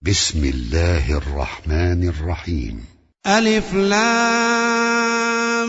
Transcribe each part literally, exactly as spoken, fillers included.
بسم الله الرحمن الرحيم. ألف لام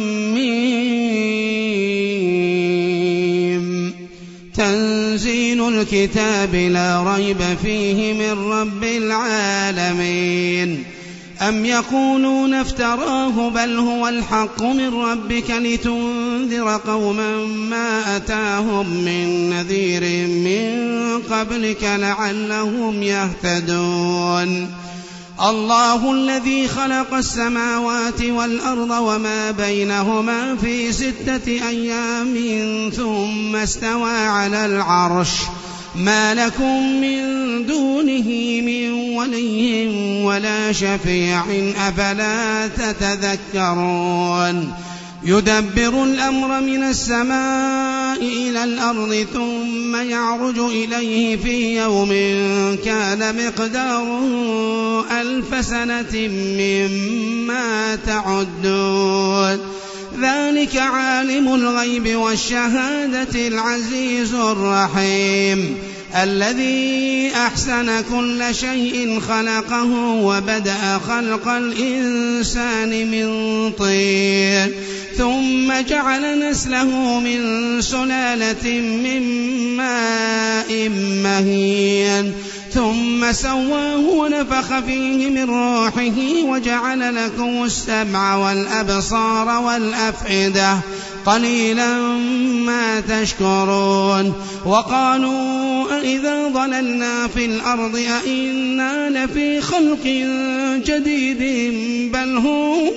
ميم. تنزيل الكتاب لا ريب فيه من رب العالمين. أم يقولون افتراه بل هو الحق من ربك لتنذر قوما ما أتاهم من نذير من قبلك لعلهم يهتدون. الله الذي خلق السماوات والأرض وما بينهما في ستة أيام ثم استوى على العرش ما لكم من دونه من ولي ولا شفيع أفلا تتذكرون. يدبر الأمر من السماء إلى الأرض ثم يعرج إليه في يوم كان مقداره ألف سنة مما تعدون. ذلك عالم الغيب والشهادة العزيز الرحيم الذي أحسن كل شيء خلقه وبدأ خلق الإنسان من طين ثم جعل نسله من سلالة من ماء مهين ثم سواه ونفخ فيه من روحه وجعل لكم السمع والأبصار والأفئدة قليلا ما تشكرون. وقالوا أإذا ضللنا في الأرض أإنا لفي خلق جديد بل هم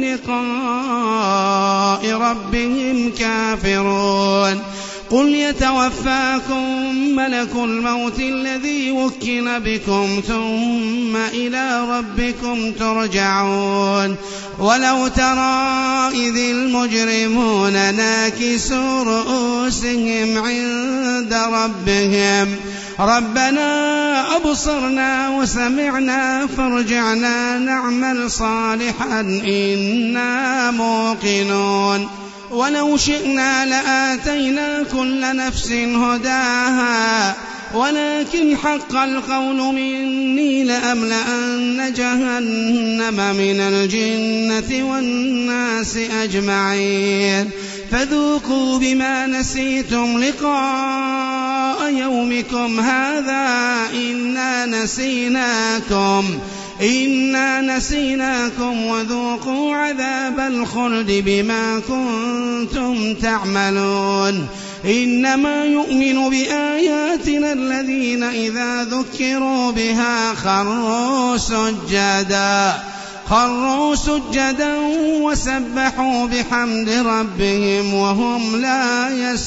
بلقاء ربهم كافرون. قل يتوفاكم ملك الموت الذي وكل بكم ثم إلى ربكم ترجعون. ولو ترى إذ المجرمون ناكسوا رؤوسهم عند ربهم ربنا أبصرنا وسمعنا فارجعنا نعمل صالحا إنا موقنون. ولو شئنا لآتينا كل نفس هداها ولكن حق القول مني لأملأن جهنم من الجنة والناس أجمعين. فذوقوا بما نسيتم لقاء يومكم هذا إنا نسيناكم إنا نسيناكم وذوقوا عذاب الخلد بما كنتم تعملون. إنما يؤمن بآياتنا الذين إذا ذكروا بها خروا سجدا خروا سجدا وسبحوا بحمد ربهم وهم لا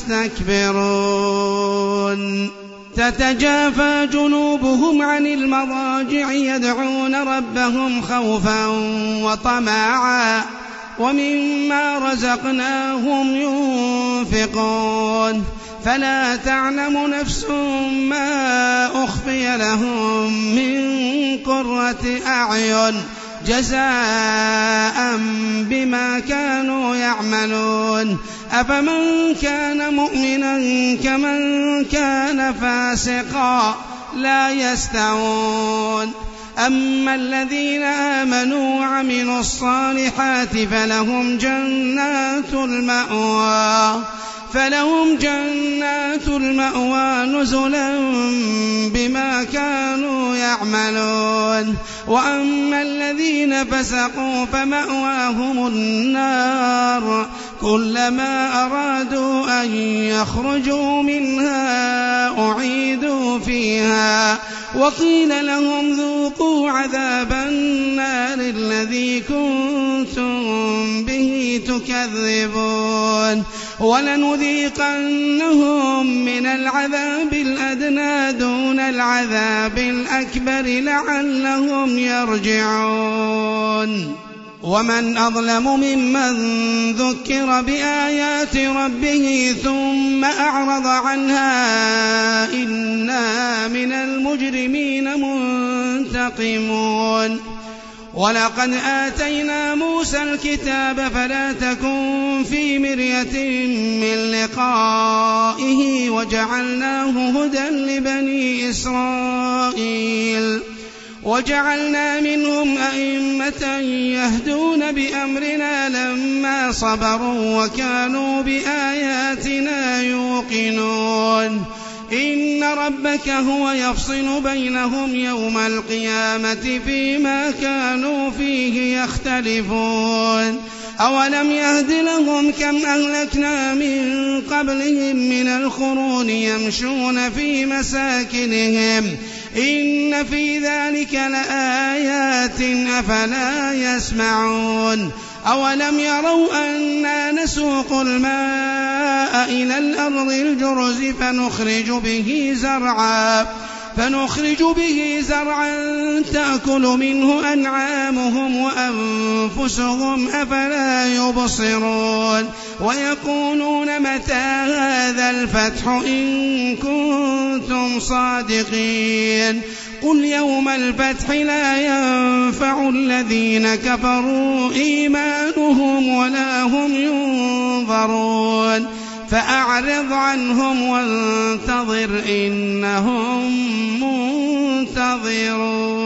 يستكبرون. تتجافى جنوبهم عن المضاجع يدعون ربهم خوفا وطمعا ومما رزقناهم ينفقون. فلا تعلم نفس ما أخفي لهم من قرة أعين جزاء بما كانوا يعملون. أفمن كان مؤمنا كمن كان فاسقا لا يستوون. أما الذين آمنوا وعملوا الصالحات فلهم جنات المأوى فلهم جنات المأوى نزلا بما كانوا يعملون. وأما الذين فسقوا فمأواهم النار كلما أرادوا أن يخرجوا منها أعيدوا فيها وقيل لهم ذوقوا عذاب النار الذي كنتم به تكذبون. ولنذيقنهم من العذاب الأدنى دون العذاب الأكبر لعلهم يرجعون. ومن أظلم ممن ذكر بآيات ربه ثم أعرض عنها إنا من المجرمين منتقمون. ولقد آتينا موسى الكتاب فلا تكن في مرية من لقائه وجعلناه هدى لبني إسرائيل وجعلنا منهم أئمة يهدون بأمرنا لما صبروا وكانوا بآياتنا يوقنون إن ربك هو يفصل بينهم يوم القيامة فيما كانوا فيه يختلفون أولم يهد لهم كم أهلكنا من قبلهم من القرون يمشون في مساكنهم إن في ذلك لآيات أفلا يسمعون أولم يروا أنا نسوق الماء إلى الأرض الجرز فنخرج به زرعا فنخرج به زرعا تأكل منه أنعامهم وأنفسهم أفلا يبصرون ويقولون متى هذا الفتح إن كنتم صادقين قل يوم الفتح لا ينفع الذين كفروا إيمانهم ولا هم ينظرون فأعرض عنهم وانتظر إنهم منتظرون.